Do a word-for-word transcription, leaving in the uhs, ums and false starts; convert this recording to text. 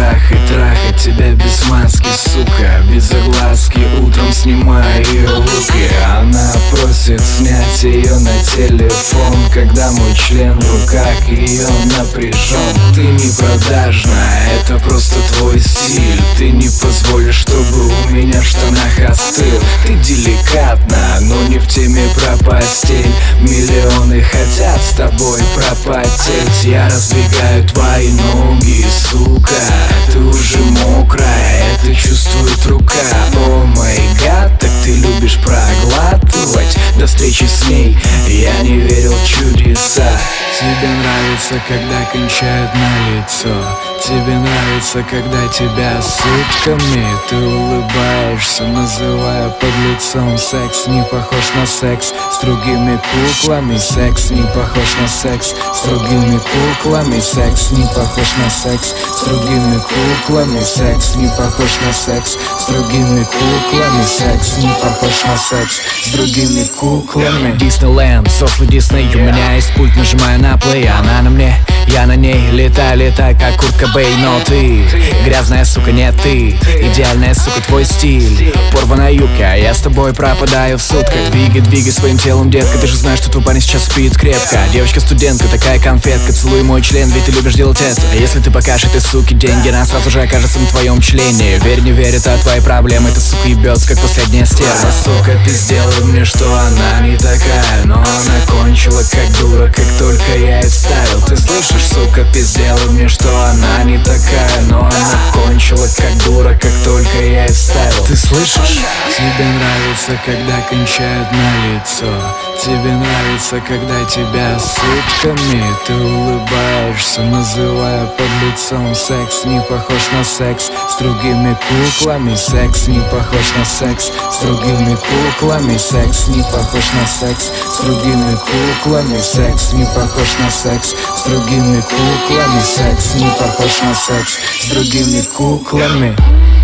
трахать, трахать тебя без маски, сука, без огласки. Утром снимаю ее руки, она просит снять ее на телефон, когда мой член в руках ее напряжен. Ты не продажная, это просто твой стиль. Ты не позволишь, чтобы у меня в штанах остыл. Ты деликатна, но не в теме про постель. Миллионы хотят с тобой пропотеть. Я раздвигаю твои ноги, сука, ты уже мокрая, это чувствует рука. О май гад, так ты любишь проглатывать. До встречи с ней я не верил в чудеса. Тебе нравится, когда кончают на лицо. Тебе нравится, когда тебя сутками. Ты улыбаешься, называя подлецом. Секс не похож на секс с другими куклами. Секс не похож на секс с другими куклами. Секс не похож на секс с другими куклами. Секс не похож на секс с другими куклами. Секс не похож на секс с другими куклами. Диснейленд, сослы Дисней. У меня есть пульт, нажимаю на плей. Она на мне, я на ней. Летай, летай, как Курт Кобейн. Но ты грязная, сука, не ты. Идеальная, сука, твой стиль. Порванная юбка, а я с тобой пропадаю в сутках. Двигай, двигай своим телом, детка. Ты же знаешь, что твой парень сейчас спит крепко. Девочка-студентка, такая конфетка. Целуй мой член, ведь ты любишь делать это. А если ты покажешь этой суке деньги, она сразу же окажется на твоем члене. Верь, не верь, это твои проблемы. Эта сука ебется, как последняя стерва. Сука пиздела мне, что она не такая, но она кончила как дура, как только я ей вставил. Ты слышишь, сука пиздела мне, что она не такая, но она кончила как дура, как только я ей вставил. Ты слышишь? Тебе нравится, когда кончают на лицо. Тебе нравится, когда тебя сутками. Ты улыбаешься, называя подлецом. Секс не похож на секс с другими куклами. Секс не похож на секс с другими куклами. Секс не похож на секс с другими куклами. Секс не похож на секс с другими куклами. Секс не похож на секс с другими куклами.